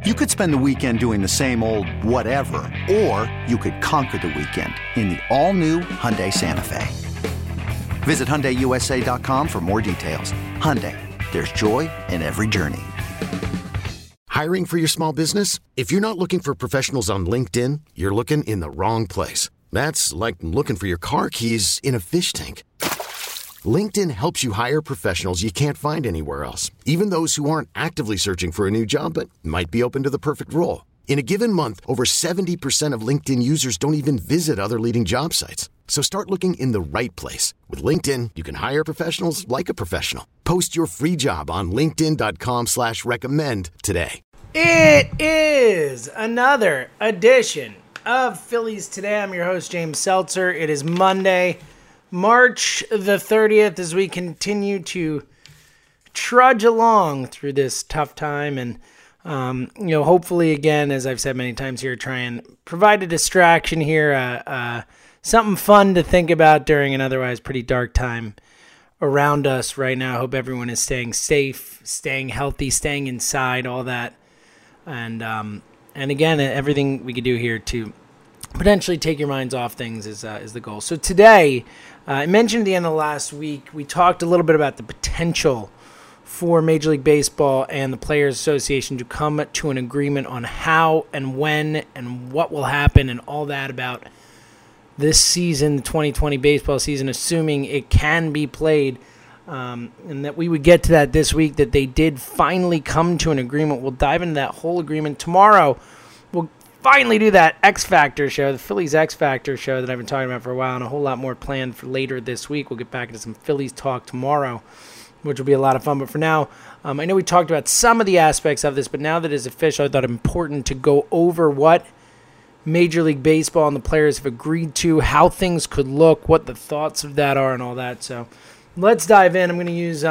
You could spend the weekend doing the same old whatever, or you could conquer the weekend in the all-new Hyundai Santa Fe. Visit HyundaiUSA.com for more details. Hyundai, there's joy in every journey. Hiring for your small business? If you're not looking for professionals on LinkedIn, you're looking in the wrong place. That's like looking for your car keys in a fish tank. LinkedIn helps you hire professionals you can't find anywhere else, even those who aren't actively searching for a new job but might be open to the perfect role. In a given month, over 70% of LinkedIn users don't even visit other leading job sites. So start looking in the right place. With LinkedIn, you can hire professionals like a professional. Post your free job on linkedin.com/recommend today. It is another edition of Phillies Today. I'm your host, James Seltzer. It is Monday, March the 30th, as we continue to trudge along through this tough time. And, hopefully, again, as I've said many times here, try and provide a distraction here, something fun to think about during an otherwise pretty dark time around us right now. I hope everyone is staying safe, staying healthy, staying inside, all that. And again, everything we could do here to potentially take your minds off things is the goal. So today, I mentioned at the end of last week, we talked a little bit about the potential for Major League Baseball and the Players Association to come to an agreement on how and when and what will happen and all that about this season, the 2020 baseball season, assuming it can be played. And that we would get to that this week, that they did finally come to an agreement. We'll dive into that whole agreement tomorrow. We'll finally do that X Factor show, the Phillies X Factor show that I've been talking about for a while, and a whole lot more planned for later this week. We'll get back into some Phillies talk tomorrow, which will be a lot of fun. But for now, I know we talked about some of the aspects of this, but now that it's official, I thought it important to go over what Major League Baseball and the players have agreed to, how things could look, what the thoughts of that are, and all that. So let's dive in. I'm going to use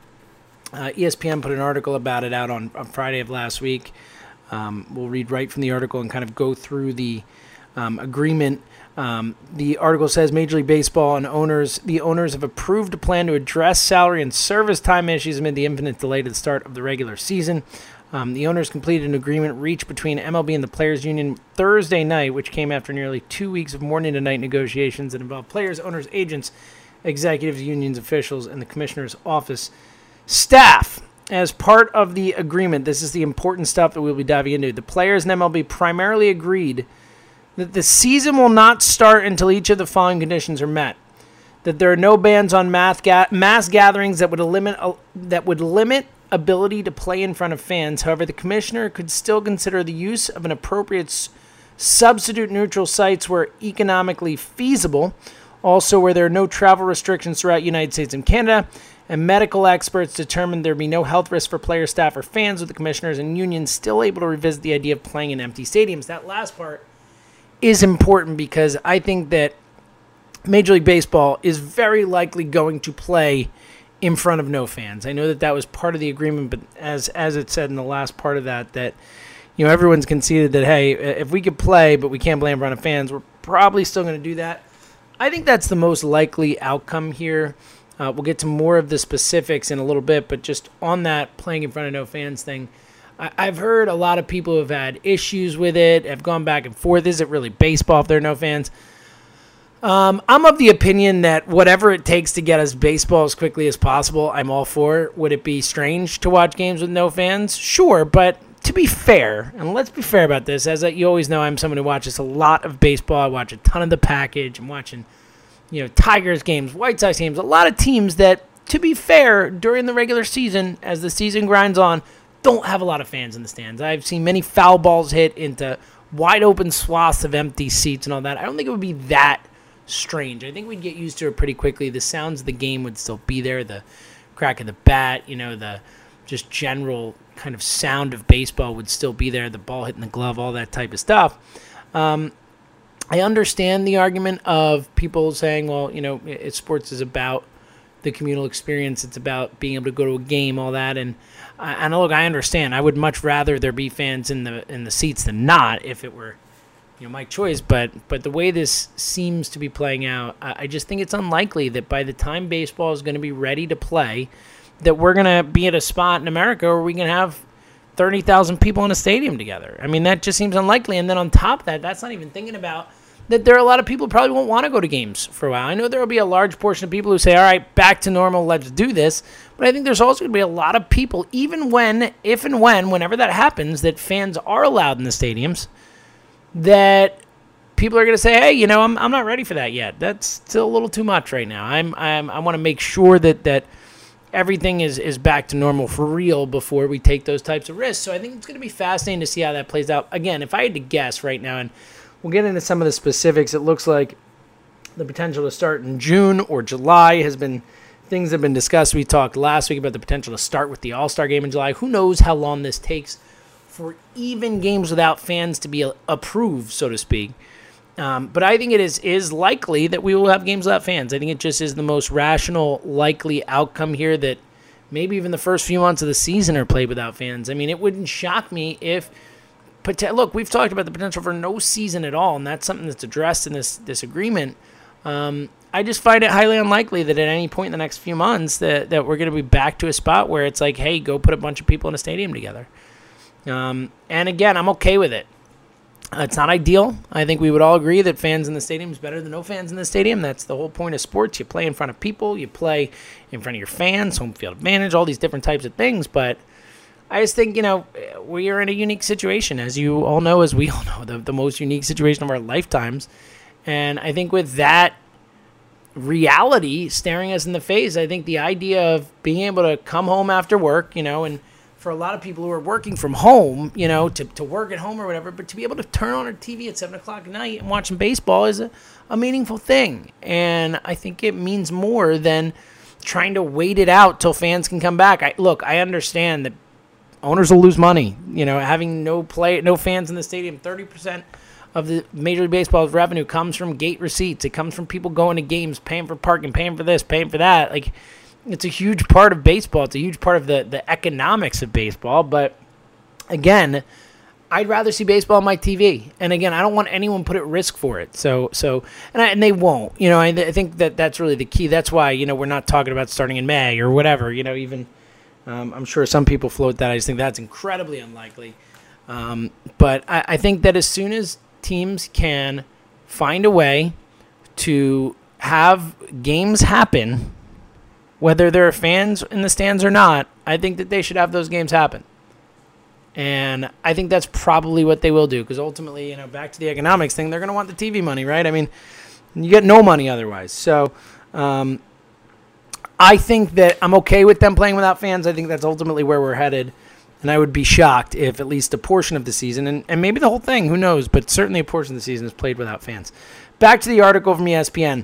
ESPN put an article about it out on Friday of last week. We'll read right from the article and kind of go through the agreement. The article says Major League Baseball and the owners have approved a plan to address salary and service time issues amid the infinite delay to the start of the regular season. The owners completed an agreement reached between MLB and the Players Union Thursday night, which came after nearly 2 weeks of morning-to-night negotiations that involved players, owners, agents, executives, unions, officials, and the commissioner's office staff. As part of the agreement, this is the important stuff that we'll be diving into. The players and MLB primarily agreed that the season will not start until each of the following conditions are met: that there are no bans on mass gatherings that would limit ability to play in front of fans. However, the commissioner could still consider the use of an appropriate substitute neutral sites where economically feasible. Also, where there are no travel restrictions throughout the United States and Canada, and medical experts determined there be no health risk for players, staff, or fans, with the commissioners and unions still able to revisit the idea of playing in empty stadiums. That last part is important because I think that Major League Baseball is very likely going to play in front of no fans. I know that was part of the agreement, but as it said in the last part of that everyone's conceded that, hey, if we could play but we can't play in front of fans, we're probably still going to do that. I think that's the most likely outcome here. We'll get to more of the specifics in a little bit, but just on that playing in front of no fans thing, I've heard a lot of people who have had issues with it, have gone back and forth. Is it really baseball if there are no fans? I'm of the opinion that whatever it takes to get us baseball as quickly as possible, I'm all for. Would it be strange to watch games with no fans? Sure, but to be fair, and let's be fair about this, as you always know, I'm someone who watches a lot of baseball. I watch a ton of the package. I'm watching, Tigers games, White Sox games, a lot of teams that, to be fair, during the regular season, as the season grinds on, don't have a lot of fans in the stands. I've seen many foul balls hit into wide open swaths of empty seats and all that. I don't think it would be that strange. I think we'd get used to it pretty quickly. The sounds of the game would still be there. The crack of the bat, the just general kind of sound of baseball would still be there. The ball hitting the glove, all that type of stuff. I understand the argument of people saying, well, sports is about the communal experience. It's about being able to go to a game, all that. And look, I understand. I would much rather there be fans in the seats than not if it were my choice. But the way this seems to be playing out, I just think it's unlikely that by the time baseball is going to be ready to play, that we're going to be at a spot in America where we can have 30,000 people in a stadium together. I mean, that just seems unlikely. And then on top of that, that's not even thinking about that there are a lot of people who probably won't want to go to games for a while. I know there will be a large portion of people who say, all right, back to normal, let's do this. But I think there's also going to be a lot of people, even when, if and whenever that happens, that fans are allowed in the stadiums, that people are going to say, hey, I'm not ready for that yet. That's still a little too much right now. I want to make sure that everything is back to normal for real before we take those types of risks. So I think it's going to be fascinating to see how that plays out. Again, if I had to guess right now, and we'll get into some of the specifics, it looks like the potential to start in June or July things have been discussed. We talked last week about the potential to start with the All-Star game in July. Who knows how long this takes for even games without fans to be approved, so to speak. But I think it is likely that we will have games without fans. I think it just is the most rational, likely outcome here, that maybe even the first few months of the season are played without fans. I mean, it wouldn't shock me if... Look, we've talked about the potential for no season at all, and that's something that's addressed in this agreement. I just find it highly unlikely that at any point in the next few months that we're going to be back to a spot where it's like, hey, go put a bunch of people in a stadium together. And again, I'm okay with it. It's not ideal. I think we would all agree that fans in the stadium is better than no fans in the stadium. That's the whole point of sports. You play in front of people. You play in front of your fans, home field advantage, all these different types of things. But I just think, we are in a unique situation, as you all know, as we all know, the most unique situation of our lifetimes. And I think with that reality staring us in the face, I think the idea of being able to come home after work, and for a lot of people who are working from home, to work at home or whatever, but to be able to turn on a TV at 7 o'clock at night and watching baseball is a meaningful thing. And I think it means more than trying to wait it out till fans can come back. I understand that owners will lose money, having no fans in the stadium. 30% of the Major League Baseball's revenue comes from gate receipts. It comes from people going to games, paying for parking, paying for this, paying for that. Like, it's a huge part of baseball. It's a huge part of the economics of baseball. But again, I'd rather see baseball on my TV. And again, I don't want anyone put at risk for it. And they won't. I think that's really the key. That's why we're not talking about starting in May or whatever. Even I'm sure some people float that. I just think that's incredibly unlikely. But I think that as soon as teams can find a way to have games happen, whether there are fans in the stands or not, I think that they should have those games happen. And I think that's probably what they will do, because ultimately, back to the economics thing, they're going to want the TV money, right? I mean, you get no money otherwise. So I think that I'm okay with them playing without fans. I think that's ultimately where we're headed. And I would be shocked if at least a portion of the season, and maybe the whole thing, who knows, but certainly a portion of the season is played without fans. Back to the article from ESPN.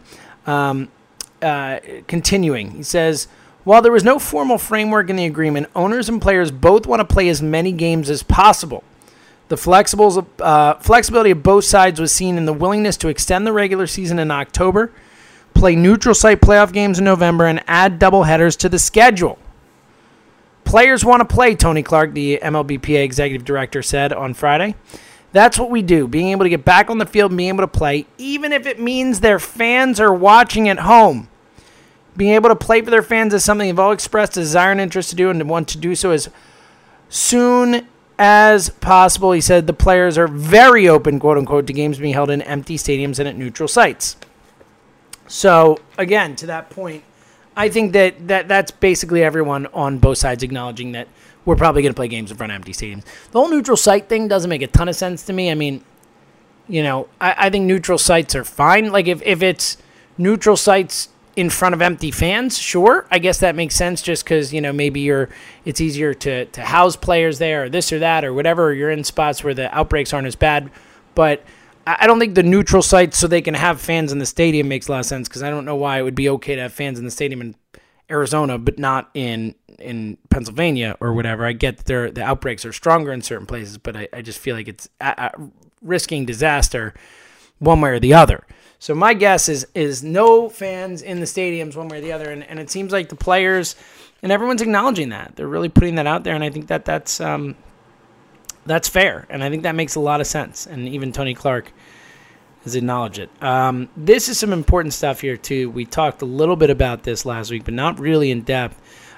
Continuing, he says, while there was no formal framework in the agreement, owners and players both want to play as many games as possible. The flexibility of both sides was seen in the willingness to extend the regular season in October, play neutral site playoff games in November, and add doubleheaders to the schedule. Players want to play, Tony Clark, the MLBPA executive director, said on Friday. That's what we do, being able to get back on the field and being able to play, even if it means their fans are watching at home. Being able to play for their fans is something they've all expressed a desire and interest to do, and want to do so as soon as possible. He said the players are very open, quote-unquote, to games being held in empty stadiums and at neutral sites. So, again, to that point, I think that's basically everyone on both sides acknowledging that we're probably going to play games in front of empty stadiums. The whole neutral site thing doesn't make a ton of sense to me. I mean, I think neutral sites are fine. Like, if it's neutral sites in front of empty fans, sure, I guess that makes sense, just because, maybe it's easier to house players there or this or that or whatever, or you're in spots where the outbreaks aren't as bad. But I don't think the neutral sites so they can have fans in the stadium makes a lot of sense, because I don't know why it would be okay to have fans in the stadium in Arizona but not in Pennsylvania or whatever. I get that the outbreaks are stronger in certain places, but I just feel like it's risking disaster one way or the other. So my guess is no fans in the stadiums one way or the other, and it seems like the players and everyone's acknowledging that. They're really putting that out there, and I think that's fair, and I think that makes a lot of sense, and even Tony Clark has acknowledged it. This is some important stuff here, too. We talked a little bit about this last week, but not really in depth.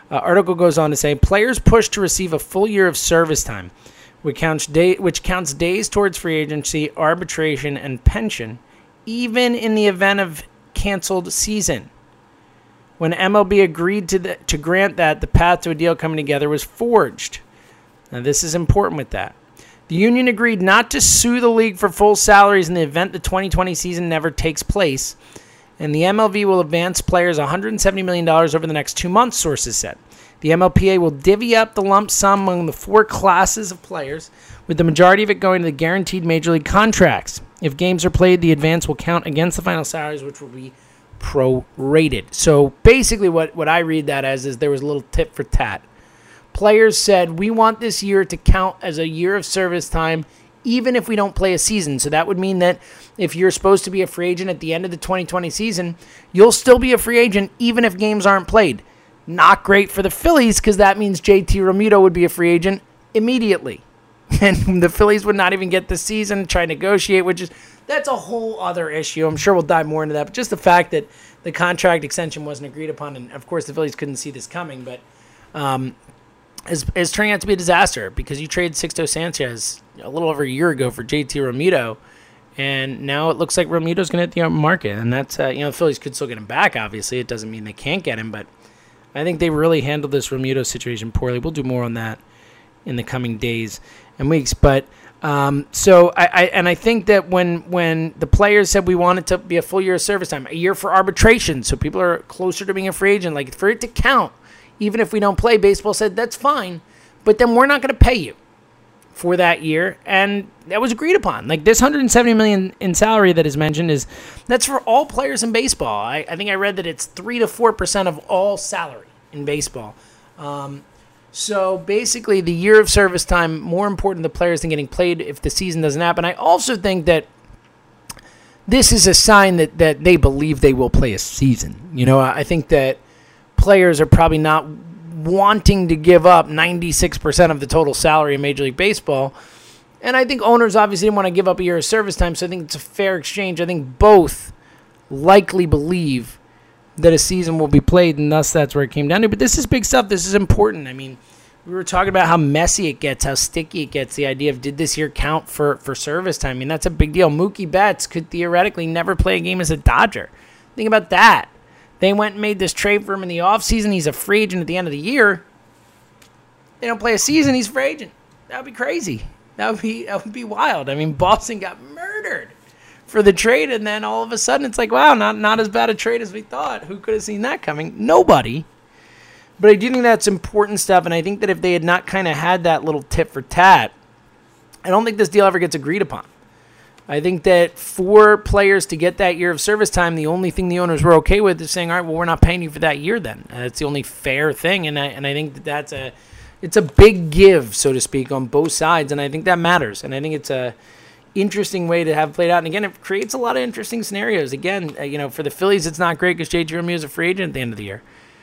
Article goes on to say, players push to receive a full year of service time, which counts days towards free agency, arbitration, and pension, even in the event of canceled season. When MLB agreed to grant that, the path to a deal coming together was forged. Now, this is important with that. The union agreed not to sue the league for full salaries in the event the 2020 season never takes place, and the MLB will advance players $170 million over the next 2 months, sources said. The MLPA will divvy up the lump sum among the 4 classes of players, with the majority of it going to the guaranteed major league contracts. If games are played, the advance will count against the final salaries, which will be prorated. So basically what I read that as is there was a little tit for tat. Players said, we want this year to count as a year of service time, even if we don't play a season. So that would mean that if you're supposed to be a free agent at the end of the 2020 season, you'll still be a free agent even if games aren't played. Not great for the Phillies, because that means JT Realmuto would be a free agent immediately. And the Phillies would not even get the season, try to negotiate, that's a whole other issue. I'm sure we'll dive more into that. But just the fact that the contract extension wasn't agreed upon, and of course the Phillies couldn't see this coming, but is turning out to be a disaster, because you traded Sixto Sanchez a little over a year ago for JT Realmuto, and now it looks like Realmuto's going to hit the open market. And that's, the Phillies could still get him back, obviously. It doesn't mean they can't get him, but I think they really handled this Realmuto situation poorly. We'll do more on that in the coming days and weeks. But I think that when the players said we want it to be a full year of service time, a year for arbitration, so people are closer to being a free agent, like for it to count, even if we don't play, baseball said that's fine, but then we're not going to pay you for that year, and that was agreed upon. Like this $170 million in salary that is mentioned that's for all players in baseball. I think I read that it's 3 to 4% of all salary in baseball. So basically, the year of service time more important to the players than getting played if the season doesn't happen. I also think that this is a sign that they believe they will play a season. I think that players are probably not wanting to give up 96% of the total salary in Major League Baseball. And I think owners obviously didn't want to give up a year of service time, so I think it's a fair exchange. I think both likely believe that a season will be played, and thus that's where it came down to. But this is big stuff. This is important. I mean, we were talking about how messy it gets, how sticky it gets, the idea of did this year count for service time. I mean, that's a big deal. Mookie Betts could theoretically never play a game as a Dodger. Think about that. They went and made this trade for him in the offseason. He's a free agent at the end of the year. They don't play a season, he's a free agent. That would be crazy. That would be wild. I mean, Boston got murdered for the trade, and then all of a sudden it's like, wow, not as bad a trade as we thought. Who could have seen that coming? Nobody. But I do think that's important stuff, and I think that if they had not kind of had that little tit for tat, I don't think this deal ever gets agreed upon. I think that for players to get that year of service time, the only thing the owners were okay with is saying, all right, well, we're not paying you for that year then. That's the only fair thing, and I think that it's a big give, so to speak, on both sides, and I think that matters. And I think it's a interesting way to have played out. And again, it creates a lot of interesting scenarios. Again, for the Phillies, it's not great because JT Realmuto is a free agent at the end of the year.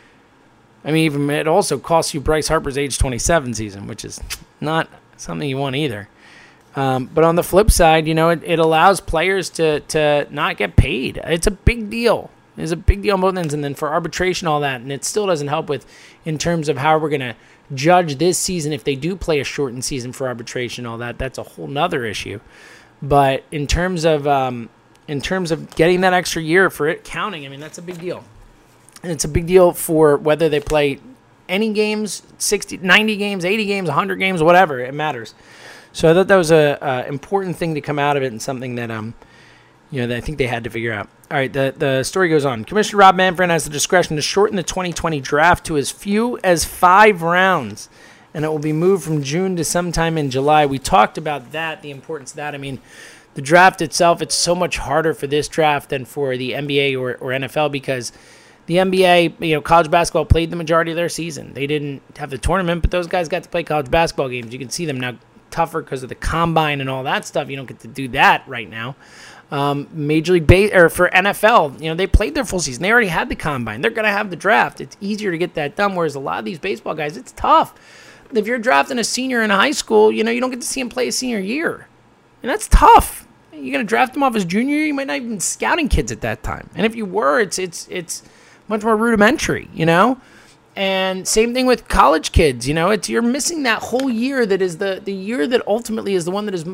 I mean, even it also costs you Bryce Harper's age 27 season, which is not something you want either. But on the flip side, it allows players to not get paid. It's a big deal. It's a big deal on both ends. And then for arbitration, all that, and it still doesn't help in terms of how we're going to judge this season if they do play a shortened season for arbitration, all that. That's a whole nother issue. But in terms of getting that extra year for it counting, I mean, that's a big deal. And it's a big deal for whether they play any games, 60, 90 games, 80 games, 100 games, whatever. It matters. So I thought that was a important thing to come out of it, and something that that I think they had to figure out. All right, the story goes on. Commissioner Rob Manfred has the discretion to shorten the 2020 draft to as few as 5 rounds, and it will be moved from June to sometime in July. We talked about that, the importance of that. I mean, the draft itself, it's so much harder for this draft than for the NBA or NFL, because the NBA, college basketball played the majority of their season. They didn't have the tournament, but those guys got to play college basketball games. You can see them now tougher because of the combine and all that stuff. You don't get to do that right now. Major League for NFL, they played their full season. They already had the combine. They're going to have the draft. It's easier to get that done, whereas a lot of these baseball guys, it's tough. If you're drafting a senior in high school, you don't get to see him play a senior year. And that's tough. You're going to draft him off his junior year. You might not even be scouting kids at that time. And if you were, it's much more rudimentary, And And same thing with college kids. You're missing that whole year that is the year that ultimately is the one that is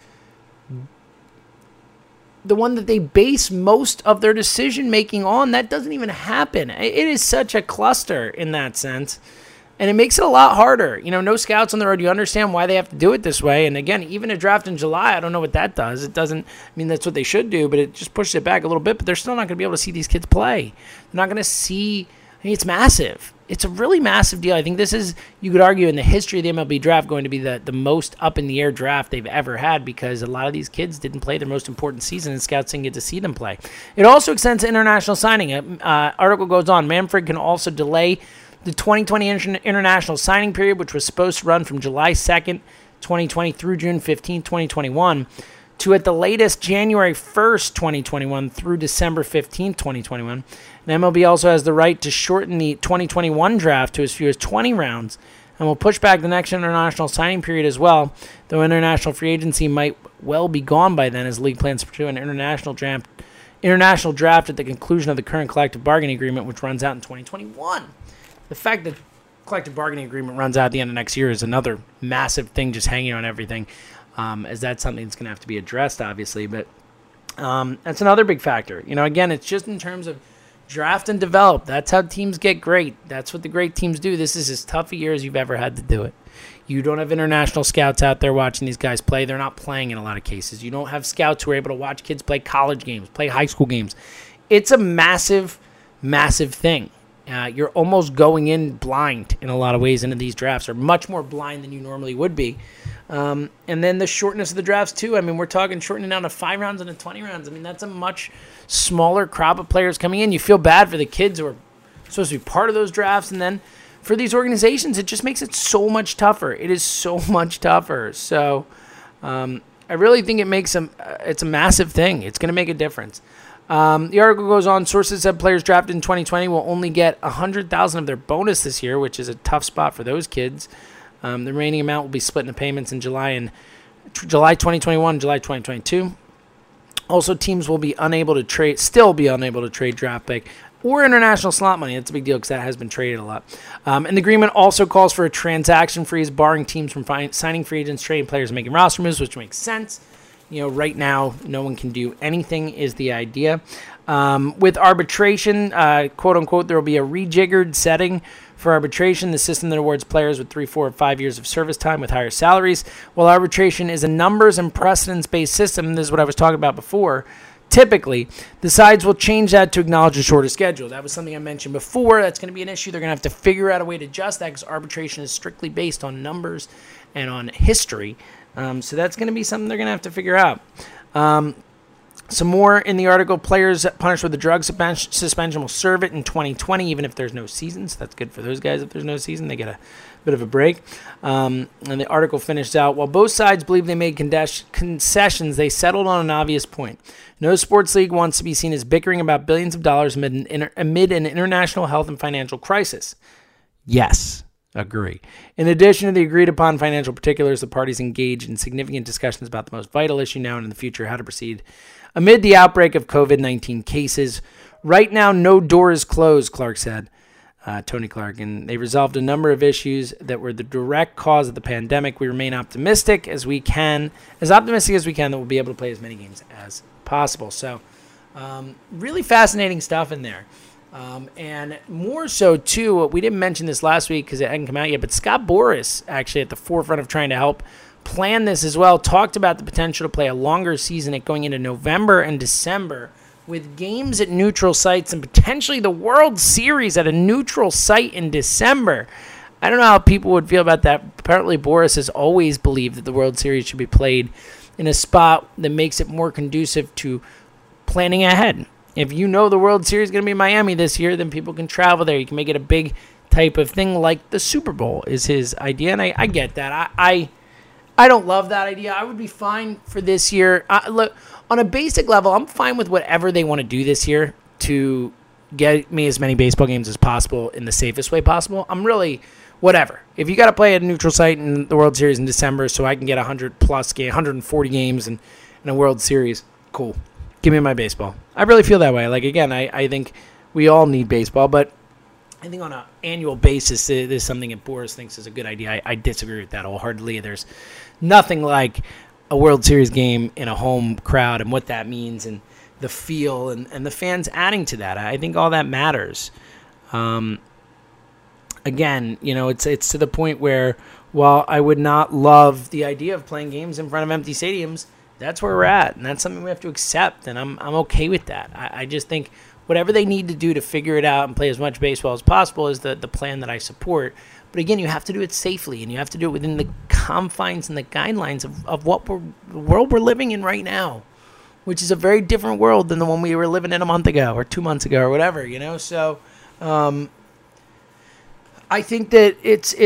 the one that they base most of their decision making on. That doesn't even happen. It is such a cluster in that sense. And it makes it a lot harder. No scouts on the road. You understand why they have to do it this way. And again, even a draft in July, I don't know what that does. It doesn't, that's what they should do, but it just pushes it back a little bit. But they're still not going to be able to see these kids play. They're not going to see, it's massive. It's a really massive deal. I think this is, you could argue, in the history of the MLB draft, going to be the most up-in-the-air draft they've ever had, because a lot of these kids didn't play their most important season, and scouts didn't get to see them play. It also extends to international signing. Article goes on, Manfred can also delay the 2020 international signing period, which was supposed to run from July 2nd, 2020 through June 15th, 2021, to at the latest January 1st, 2021 through December 15th, 2021. And MLB also has the right to shorten the 2021 draft to as few as 20 rounds, and will push back the next international signing period as well, though international free agency might well be gone by then, as the league plans to pursue an international draft at the conclusion of the current collective bargaining agreement, which runs out in 2021. The fact that collective bargaining agreement runs out at the end of next year is another massive thing just hanging on everything, as that's something that's going to have to be addressed, obviously. But that's another big factor. Again, it's just in terms of draft and develop. That's how teams get great. That's what the great teams do. This is as tough a year as you've ever had to do it. You don't have international scouts out there watching these guys play. They're not playing in a lot of cases. You don't have scouts who are able to watch kids play college games, play high school games. It's a massive, massive thing. You're almost going in blind in a lot of ways into these drafts, or much more blind than you normally would be. And then the shortness of the drafts, too. We're talking shortening down to 5 rounds into 20 rounds. That's a much smaller crop of players coming in. You feel bad for the kids who are supposed to be part of those drafts. And then for these organizations, it just makes it so much tougher. It is so much tougher. So I really think it's a massive thing. It's going to make a difference. The article goes on, sources said players drafted in 2020 will only get $100,000 of their bonus this year, which is a tough spot for those kids. The remaining amount will be split into payments in July 2021, July 2022. Also, teams will still be unable to trade draft pick or international slot money. That's a big deal because that has been traded a lot. And the agreement also calls for a transaction freeze, barring teams from signing free agents, trading players, and making roster moves, which makes sense. Right now, no one can do anything is the idea. With arbitration, quote unquote, there will be a rejiggered setting for arbitration, the system that awards players with 3, 4, or 5 years of service time with higher salaries. While arbitration is a numbers and precedence-based system, this is what I was talking about before, typically, the sides will change that to acknowledge a shorter schedule. That was something I mentioned before. That's going to be an issue. They're going to have to figure out a way to adjust that, because arbitration is strictly based on numbers and on history. So that's going to be something they're going to have to figure out. Some more in the article. Players punished with a drug suspension will serve it in 2020, even if there's no season. So that's good for those guys. If there's no season, they get a bit of a break. And the article finished out, while both sides believe they made concessions, they settled on an obvious point. No sports league wants to be seen as bickering about billions of dollars amid an international health and financial crisis. Yes. Agree. In addition to the agreed-upon financial particulars, the parties engaged in significant discussions about the most vital issue now and in the future, how to proceed amid the outbreak of COVID-19 cases. Right now, no door is closed, Clark said, Tony Clark, and they resolved a number of issues that were the direct cause of the pandemic. We remain optimistic as we can that we'll be able to play as many games as possible. So, really fascinating stuff in there. And more so, too, we didn't mention this last week because it hadn't come out yet, but Scott Boras, actually at the forefront of trying to help plan this as well, talked about the potential to play a longer season going into November and December with games at neutral sites and potentially the World Series at a neutral site in December. I don't know how people would feel about that. Apparently, Boras has always believed that the World Series should be played in a spot that makes it more conducive to planning ahead. If you know the World Series is going to be in Miami this year, then people can travel there. You can make it a big type of thing like the Super Bowl is his idea, and I get that. I don't love that idea. I would be fine for this year. Look, on a basic level, I'm fine with whatever they want to do this year to get me as many baseball games as possible in the safest way possible. I'm really whatever. If you got to play at a neutral site in the World Series in December so I can get 140 games in a World Series, cool. Give me my baseball. I really feel that way. Like, again, I think we all need baseball, but I think on an annual basis, there's something that Boris thinks is a good idea. I disagree with that wholeheartedly. There's nothing like a World Series game in a home crowd and what that means and the feel and the fans adding to that. I think all that matters. Again, it's to the point where while I would not love the idea of playing games in front of empty stadiums, that's where we're at, and that's something we have to accept, and I'm okay with that. I just think whatever they need to do to figure it out and play as much baseball as possible is the plan that I support. But again, you have to do it safely, and you have to do it within the confines and the guidelines of what the world we're living in right now, which is a very different world than the one we were living in a month ago or 2 months ago or whatever, So I think that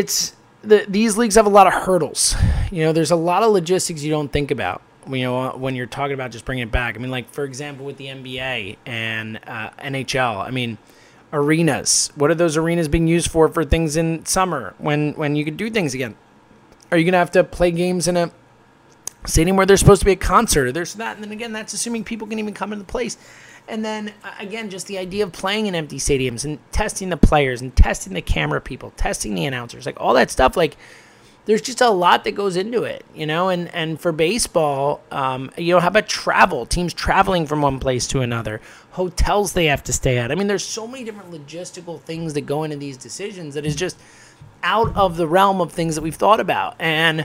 these leagues have a lot of hurdles. There's a lot of logistics you don't think about. When you're talking about just bringing it back. I mean, like, for example, with the NBA and NHL, I mean, arenas. What are those arenas being used for things in summer when you can do things again? Are you going to have to play games in a stadium where there's supposed to be a concert or there's that? And then again, that's assuming people can even come into the place. And then, again, just the idea of playing in empty stadiums and testing the players and testing the camera people, testing the announcers, like all that stuff, like, there's just a lot that goes into it, and for baseball, how about travel? Teams traveling from one place to another, hotels they have to stay at. I mean, there's so many different logistical things that go into these decisions that is just out of the realm of things that we've thought about. And,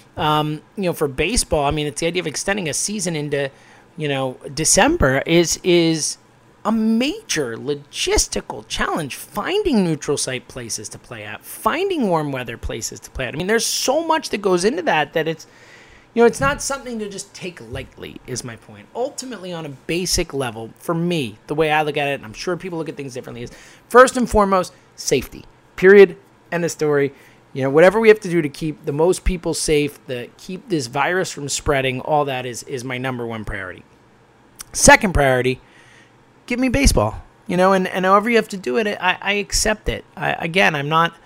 for baseball, I mean, it's the idea of extending a season into, December is a major logistical challenge, finding neutral site places to play at, finding warm weather places to play at. I mean, there's so much that goes into that it's, it's not something to just take lightly, is my point. Ultimately, on a basic level, for me, the way I look at it, and I'm sure people look at things differently, is first and foremost, safety. Period. End of story. Whatever we have to do to keep the most people safe, to keep this virus from spreading, all that is my number one priority. Second priority, give me baseball, and however you have to do it, I accept it. I'm not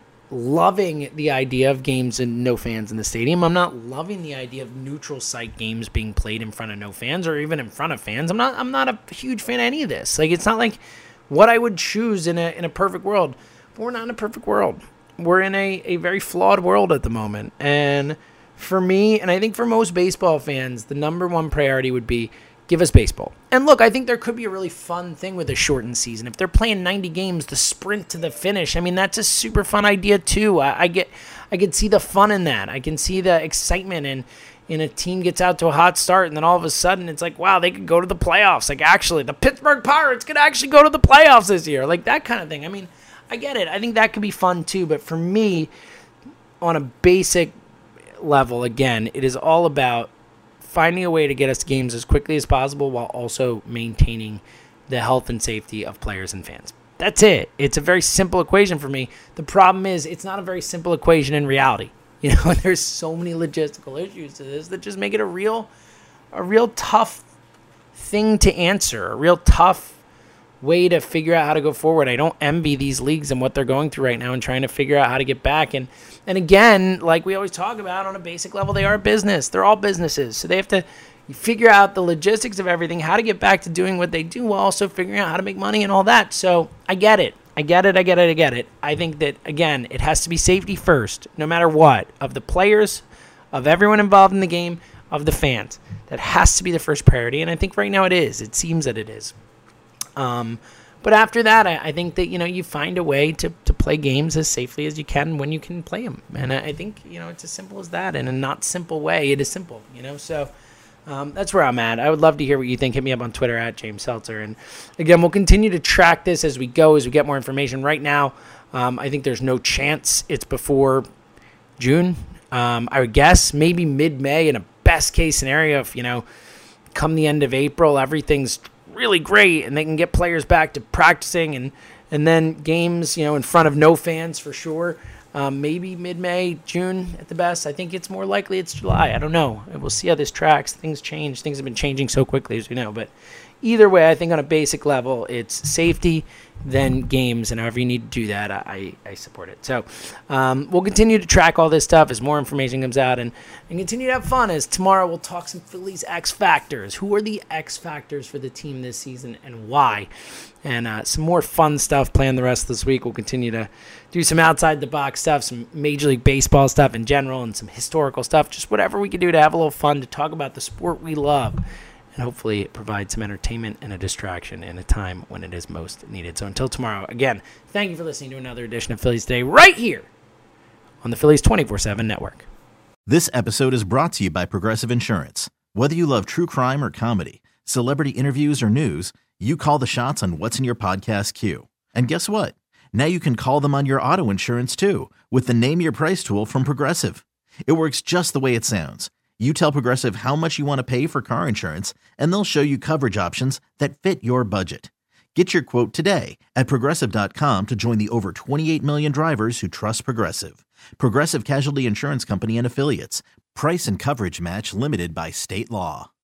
loving the idea of games and no fans in the stadium. I'm not loving the idea of neutral site games being played in front of no fans or even in front of fans. I'm not a huge fan of any of this. Like, it's not like what I would choose in a perfect world. But we're not in a perfect world. We're in a very flawed world at the moment. And for me, and I think for most baseball fans, the number one priority would be give us baseball. And look, I think there could be a really fun thing with a shortened season. If they're playing 90 games, the sprint to the finish, I mean, that's a super fun idea too. I could see the fun in that. I can see the excitement and a team gets out to a hot start and then all of a sudden it's like, wow, they could go to the playoffs. Like, actually, the Pittsburgh Pirates could actually go to the playoffs this year. Like, that kind of thing. I mean, I get it. I think that could be fun too. But for me, on a basic level, again, it is all about finding a way to get us games as quickly as possible while also maintaining the health and safety of players and fans. That's it. It's a very simple equation for me. The problem is it's not a very simple equation in reality. There's so many logistical issues to this that just make it a real tough thing to answer, a real tough way to figure out how to go forward. I don't envy these leagues and what they're going through right now and trying to figure out how to get back. And again, like we always talk about, on a basic level, they are a business. They're all businesses. So they have to figure out the logistics of everything, how to get back to doing what they do while also figuring out how to make money and all that. So I get it. I get it. I think that, again, it has to be safety first, no matter what, of the players, of everyone involved in the game, of the fans. That has to be the first priority. And I think right now it is. It seems that it is. But after that, I think that, you find a way to play games as safely as you can when you can play them. And I think, it's as simple as that. In a not simple way, it is simple, So that's where I'm at. I would love to hear what you think. Hit me up on Twitter at James Seltzer. And again, we'll continue to track this as we go, as we get more information. Right now, I think there's no chance it's before June. I would guess maybe mid-May in a best case scenario if, come the end of April, everything's really great and they can get players back to practicing and then games, in front of no fans for sure. Maybe mid-May, June at the best. I think it's more likely it's July. I don't know. We'll see how this tracks. Things change. Things have been changing so quickly, as we know. But either way, I think on a basic level, it's safety, then games, and however you need to do that, I support it. So we'll continue to track all this stuff as more information comes out and continue to have fun, as tomorrow we'll talk some Phillies X Factors. Who are the X Factors for the team this season and why? And some more fun stuff planned the rest of this week. We'll continue to do some outside-the-box stuff, some Major League Baseball stuff in general, and some historical stuff, just whatever we can do to have a little fun, to talk about the sport we love, and hopefully it provides some entertainment and a distraction in a time when it is most needed. So until tomorrow, again, thank you for listening to another edition of Phillies Today right here on the Phillies 24/7 Network. This episode is brought to you by Progressive Insurance. Whether you love true crime or comedy, celebrity interviews or news, you call the shots on what's in your podcast queue. And guess what? Now you can call them on your auto insurance too with the Name Your Price tool from Progressive. It works just the way it sounds. You tell Progressive how much you want to pay for car insurance, and they'll show you coverage options that fit your budget. Get your quote today at Progressive.com to join the over 28 million drivers who trust Progressive. Progressive Casualty Insurance Company and Affiliates. Price and coverage match limited by state law.